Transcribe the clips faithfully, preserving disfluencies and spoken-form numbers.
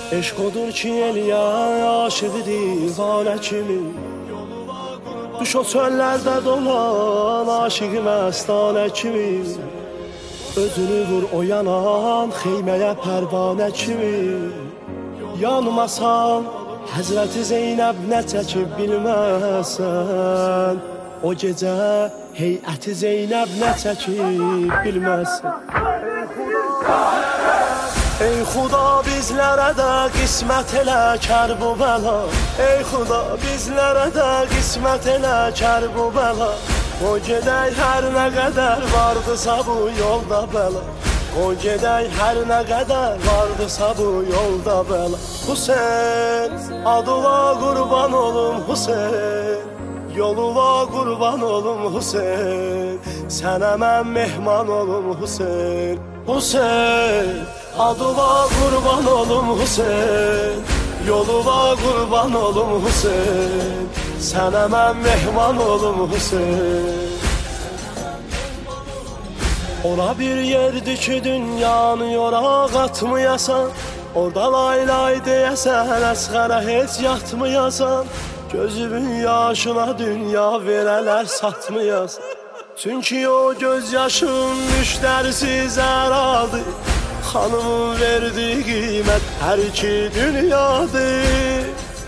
Eşq odur ki eləyən aşığı divanə kimi, düş o çöllərdə dolan aşığı məstanə kimi, özünü vur o yanan xeyməyə pərvanə kimi. Yanmasan Həzrəti Zeynəb nə çəkib bilməsən, o gecə heyəti Zeynəb nə çəkib bilməsən. Ey Xuda bizlərə də qismət elə Kərbəla, ey Xuda bizlərə də qismət elə Kərbəla. O gedək hər nə qədər vardısa bu yolda bəla, o gedək hər nə qədər vardısa bu yolda bəla. Hüseyn, adına qurban olum Hüseyn, yoluna qurban olum Hüseyn, sənə mən mehman olum Hüseyn. Hüseyn, adına qurban olum Hüseyn, yoluna qurban olum Hüseyn, sənə mən mehman olum Hüseyn. Ora bir yerdir ki dünyanı yoraq atmayasan, orada lay lay deyəsən, əsğərə heç yatmayasan, gözümün yaşına dünya verələr satmayasan. Çünki o göz yaşın müştərisiz əradır, xanımın verdiyi qiymət hər iki dünyadır.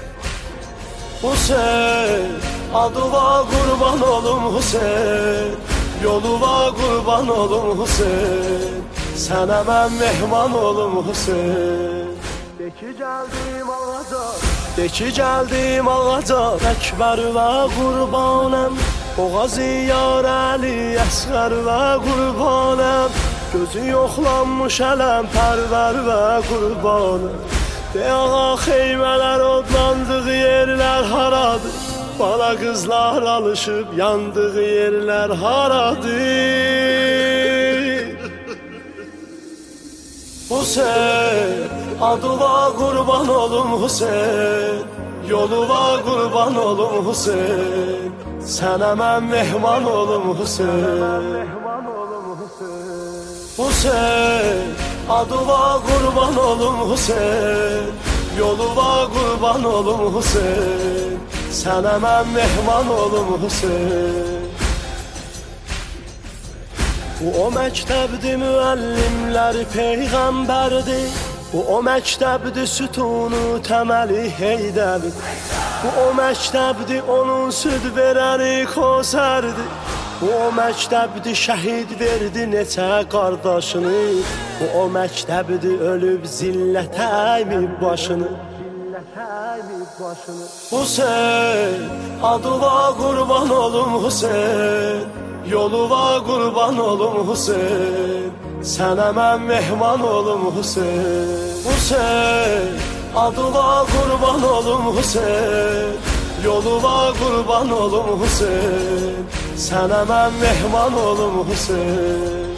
Hüseyn, adına qurban olum Hüseyn, yoluna qurban olum Hüseyn, sənə mən mehman olum Hüseyn. De ki gəldim ağaca, de ki gəldim ağaca, Əkbər və qurbanəm, Boğazı yar Əli Əsğər və qurbanəm, gözü yoxlanmış ələm pərvər və qurbanəm. De ağa xeymələr odlandığı yerlər haradır, bana qızlar alışıb yandığı yerlər haradır. Hüseyn, adına qurban olum Hüseyn, yoluna qurban olum Hüseyn, sənə mən mehman olum Hüseyn. Hüseyn, adına qurban olum Hüseyn, yoluna qurban olum Hüseyn, sənə mən mehman olum Hüseyn. Bu o məktəbdir, müəllimləri peyğəmbərdir, bu o məktəbdir, sütunu təməli Heydərdir. Bu o məktəbdir, onun süd verəni Kosərdir. Bu o məktəbdir, şəhid verdi neçə qardaşını. Bu o məktəbdir, ölüb zillətə əymib başını. Hüseyn, adına qurban olum Hüseyn, yoluna qurban olum Hüseyn, sənə mən mehman olum Hüseyn. Hüseyn, adına qurban olum Hüseyn, yoluna qurban olum Hüseyn, sənə mən mehman olum Hüseyn.